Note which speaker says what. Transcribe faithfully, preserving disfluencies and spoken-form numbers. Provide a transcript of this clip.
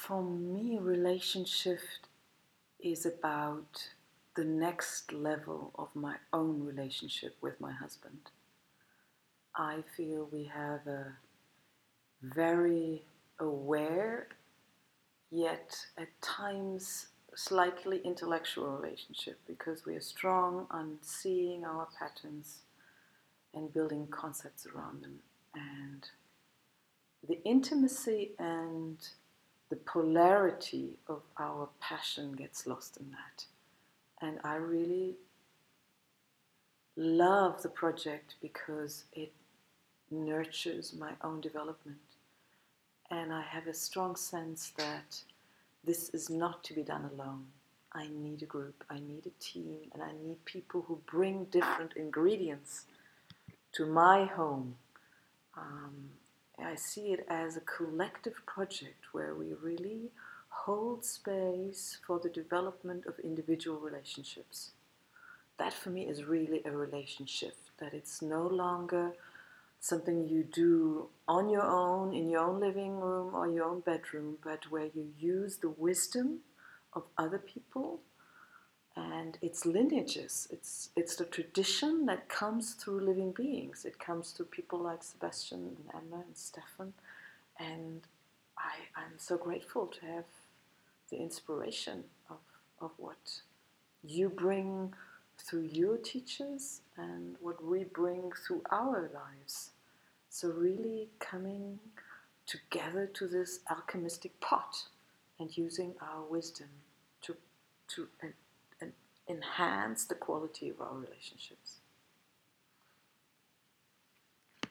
Speaker 1: For me, relationship is about the next level of my own relationship with my husband. I feel we have a very aware, yet at times slightly intellectual relationship, because we are strong on seeing our patterns and building concepts around them. And the intimacy and the polarity of our passion gets lost in that. And I really love the project because it nurtures my own development. And I have a strong sense that this is not to be done alone. I need a group, I need a team, and I need people who bring different ingredients to my home. Um, I see it as a collective project where we really hold space for the development of individual relationships. That for me is really a relationship, that it's no longer something you do on your own, in your own living room or your own bedroom, but where you use the wisdom of other people and its lineages. It's, it's the tradition that comes through living beings. It comes through people like Sebastian and Emma and Stefan. And I, I'm so grateful to have the inspiration of, of what you bring through your teachers and what we bring through our lives. So really coming together to this alchemistic pot and using our wisdom to, to en- en- enhance the quality of our relationships.